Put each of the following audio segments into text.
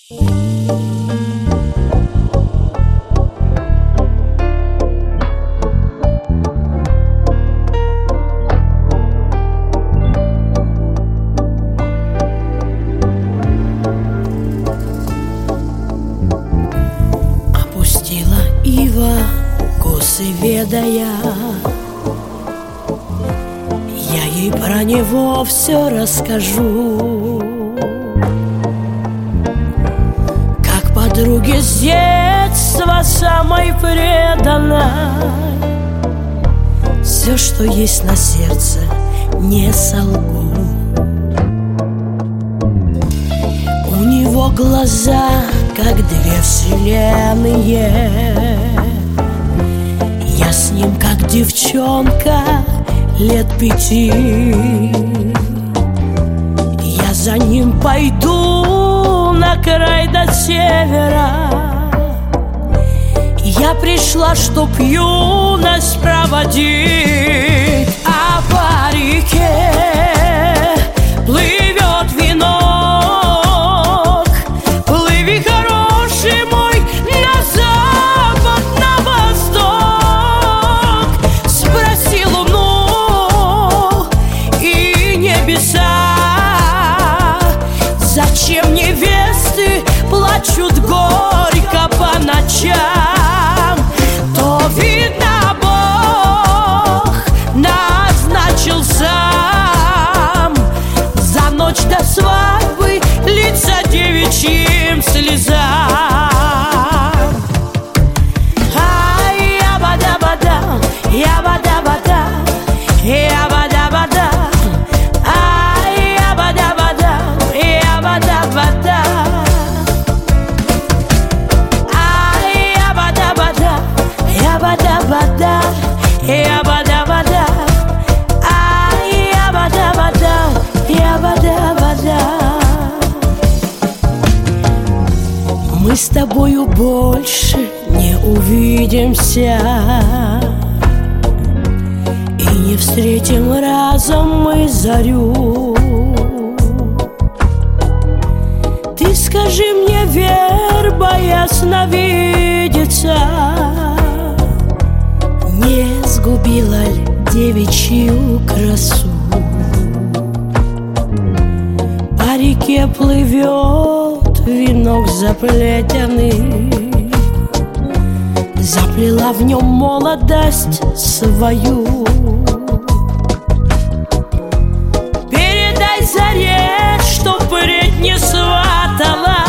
Опустила ива косы ведая, я ей про него все расскажу. Как подруге с детства самой преданной, все, что есть на сердце, не солгу. У него глаза, как две вселенные. Я с ним, как девчонка лет 5. Я за ним пойду на край до севера. Я пришла, чтоб юность проводить, а по реке плывет венок. Плыви, хороший мой, на запад, на восток. Спроси луну и небеса, зачем невесты плачут горько по ночам? То видно, Бог назначил сам за ночь до свадьбы лица девичьим слезам. Я-бада-бада, я-бада-бада, я-бада-бада, я-бада-бада, я-бада-бада, я-бада-бада, я-бада-бада, я-бада-бада, я-бада-бада, я-бада-бада. Мы с тобою больше не увидимся и не встретим разом мы зарю. Ты скажи мне, верба ясновидица, не сгубила ли девичью красу? По реке плывет венок заплетенный, заплела в нем молодость свою. Передай заре, чтоб впредь не сватала,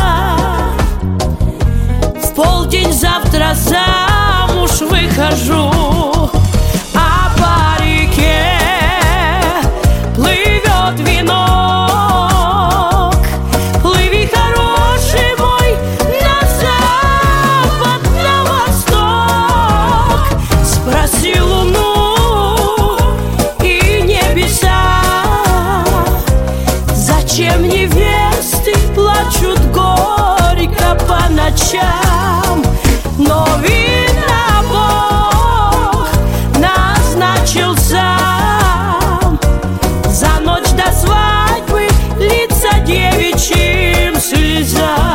в полдень завтра замуж выхожу. А по реке плывет венок. Плыви, хороший мой, на запад, на восток. Спроси луну и небеса, зачем невесты плачут горько по ночам? Но видно, Бог назначил сам за ночь до свадьбы лица девичьим слезам.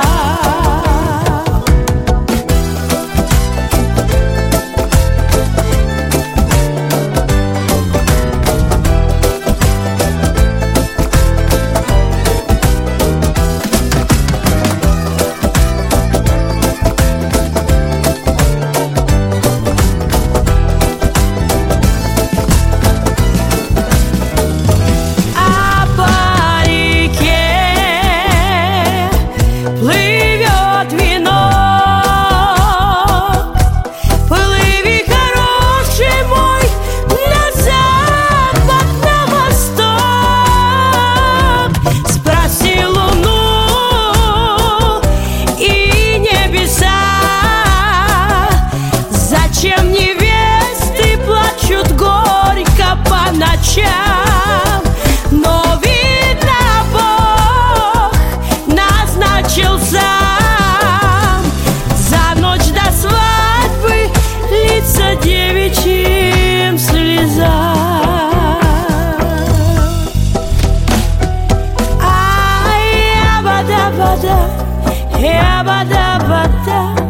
Но видно, Бог назначил сам за ночь до свадьбы лица девичьим слезам. Я-бада-бада, Абада-бада.